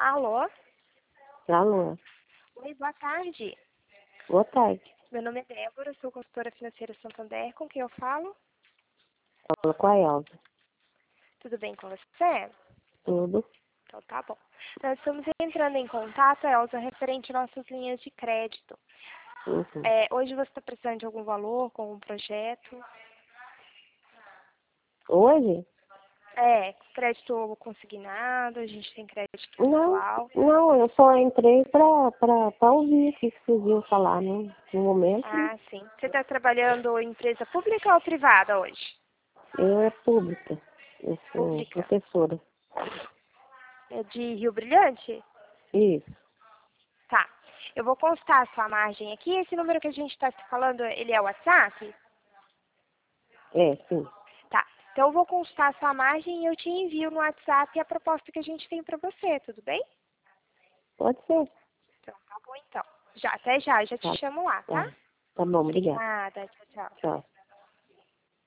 Alô? Alô, Oi, boa tarde. boa tarde. Meu nome é Débora, sou consultora financeira Santander. Com quem eu falo? Fala com a Elza. Tudo bem com você? Tudo? Então tá bom. Nós estamos entrando em contato, Elza, referente às nossas linhas de crédito. Uhum. Hoje você está precisando de algum valor com um projeto? Hoje? Crédito consignado, a gente tem crédito Não, pessoal. não, eu só entrei pra ouvir o que vocês iam falar, né? No momento, Ah, sim. Você está trabalhando em empresa pública ou privada hoje? eu é pública. Eu sou Pública. professora. É de Rio Brilhante? Isso, Tá. Eu vou constar a sua margem aqui. Esse número que a gente está falando, ele é o WhatsApp? sim. Tá. Então eu vou constar a sua margem e eu te envio no WhatsApp a proposta que a gente tem para você, tudo bem? Pode ser. Então, tá bom então. Até já Tá, te chamo lá, tá? tá. Tá bom, obrigada. Obrigada, tchau, tchau. Tchau.